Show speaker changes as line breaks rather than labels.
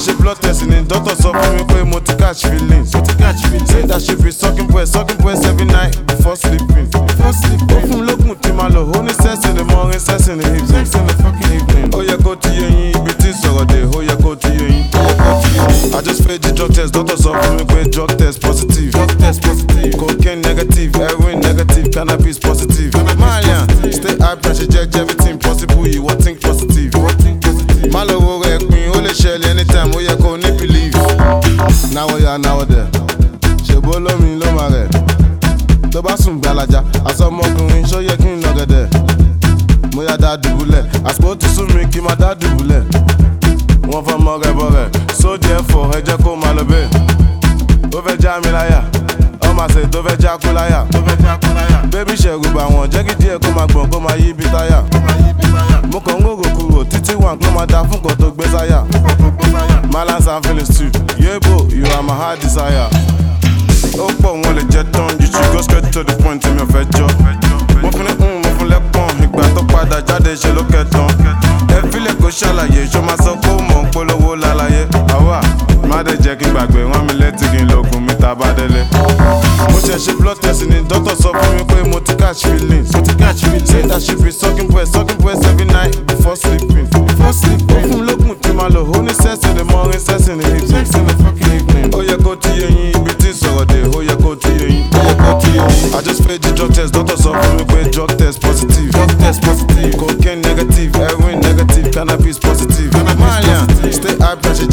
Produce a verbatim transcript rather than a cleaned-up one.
ṣe blood test ni doctor sọ fún mi pé mo ti catch feelings. Say that she be sucking breast, sucking breast every night before sleeping. Before sleeping. Ó fún lókun tí máa lò, ó ní sex in the morning, sex in the evening. Sex in the fucking evening. Ó yẹ kó ti yé yín, ibi tí sọ̀rọ̀ dé, ó yẹ kó ti yé yín. I just paid the drug test, doctor sọ fún mi pé drug test positive. Drug test positive. Cocaine negative, heroin negative, cannabis positive. Malian, stay high pressure, check everything possible, you what think positive. Má lọ wo rẹ̀ pin, ó lè ṣẹlẹ̀ anytime, ó yẹ kó ní believe. Náwó ya náwó dẹ̀, ṣèbó lómi ló máa rẹ̀. Tó bá sùn gbalaja, àsọmọkùnrin ṣó yẹ kí n nà gẹ̀dẹ̀. Mo yá dá dùbúlẹ̀, àsìkò ti sún mi kí n má dá dùbúlẹ̀. Wọ́n fọ́ mọ́ rẹ̀ bọ̀ rẹ̀, so therefore ẹ jẹ́ kó máa lọ bẹ́ẹ̀. Ó fẹ́ já mi láyà, ọmọ àṣẹ tó fẹ́ já kú láyà. Bébí ṣẹ̀rù bà wọ́n, jẹ́ kí díẹ̀ kó máa gbọ̀n kó máa yí bí táyà. Mo kàn ń rò kúrò títí wà kó máa da fún kan tó gbé sáyà. Malance and feelings too, yebo, you are my heart desire. Ó pọ̀ wọn lè jẹ tán, you should go straight to the point tí mi ò fẹ́ jọ. Mo fún ní ń mo fún lẹ́pọ̀n, ìgbà tó padà jáde ṣe ló kẹtàn. Ẹ fílẹ̀ kó ṣàlàyé, ṣó máa sọ pé ó mọ̀ ń polówó lálàyé. Àwa má dé jẹ́ kí n gbàgbé, wọ́n mi létí kí n lògùn mi tá bá délé. Mo ṣe ṣe blood test ni doctor sọ fún mi pé mo ti catch feelings. Mo ti catch feelings. Say that she be sucking breast, sucking breast every night before sleeping. Before sleeping. Ó fún lókun tí máa lò, ó ní sex in the morning, sex in the evening. Sex in the fucking evening. Ó yẹ kó ti yé yín, ibi tí sọ̀rọ̀ dé, ó yẹ kó ti yé yín. Ó yẹ kó ti yé yín. I just paid the drug test, doctor sọ fún mi pé drug test positive. Drug test positive. Cocaine negative, heroin negative, cannabis positive. Malian, stay high pressure,